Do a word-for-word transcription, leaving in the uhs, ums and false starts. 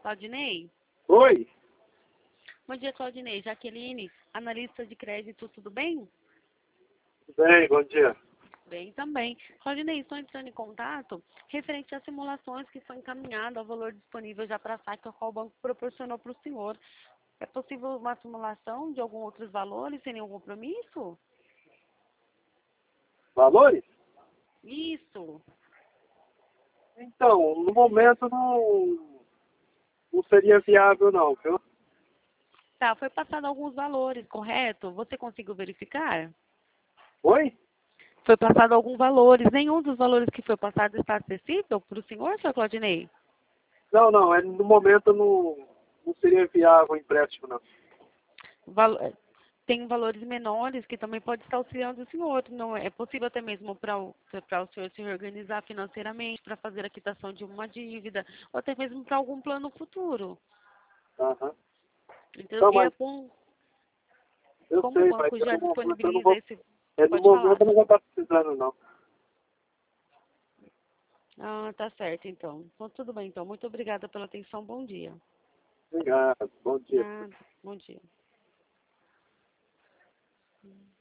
Claudinei? Oi? Bom dia, Claudinei. Jaqueline, analista de crédito, tudo bem? Bem, bom dia. Bem também. Claudinei, estou entrando em contato referente às simulações que são encaminhadas ao valor disponível já para saque, ao qual o banco proporcionou para o senhor. É possível uma simulação de alguns outros valores sem nenhum compromisso? Valores? Isso. Então, no momento não, não seria viável não, viu? Tá, foi passado alguns valores, correto? Você conseguiu verificar? Oi? Foi passado alguns valores. Nenhum dos valores que foi passado está acessível para o senhor, senhor Claudinei? Não, não, é, no momento não, não seria viável o empréstimo não. Val- Tem valores menores que também pode estar auxiliando o senhor. Não é possível até mesmo para o, para o senhor se organizar financeiramente, para fazer a quitação de uma dívida, ou até mesmo para algum plano futuro. Aham. Então, Não, e é mas bom, eu como o sei, mas banco eu já no momento eu não disponibiliza vou, esse... é, no Pode momento falar. eu não vou estar precisando não. Ah, tá certo, então. Então, tudo bem, então. Muito obrigada pela atenção. Bom dia. Obrigado, bom dia. Nada. Bom dia.